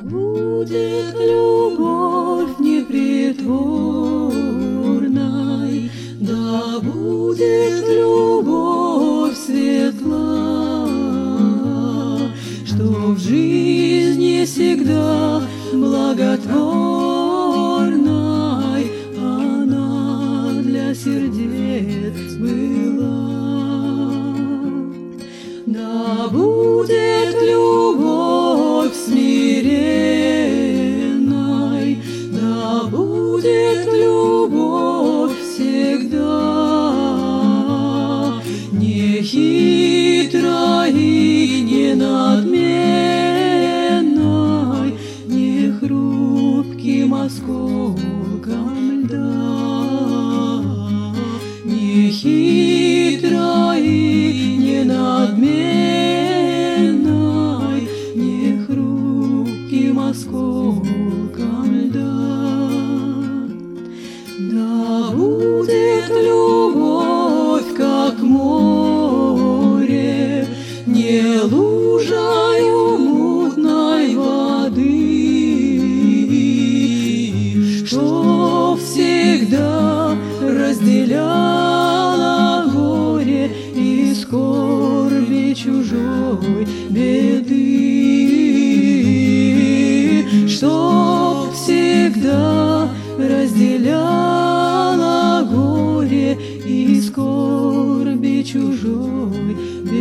будет любовь непритворной, да будет любовь светла, что в жизни всегда благотворной она для сердец была. Да будет любовь смиренной, да будет любовь всегда, не хитрой и не надменной, не хрупким осколком льда, не хитрой и не надменной, не хрупким осколком льда. Да будет любовь, как море, не лужою мутной воды, что всегда разделяла горе и скорби чужой беды, что всегда разделяла горе и скорби чужой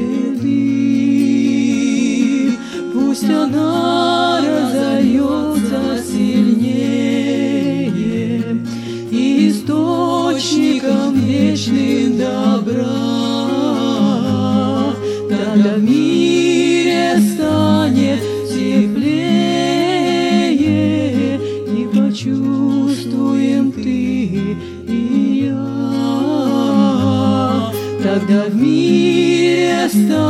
беды. Пусть она разольется сильнее источником вечным добра, тогда в мире станет теплее, и почувствуем ты и я, тогда в мире станет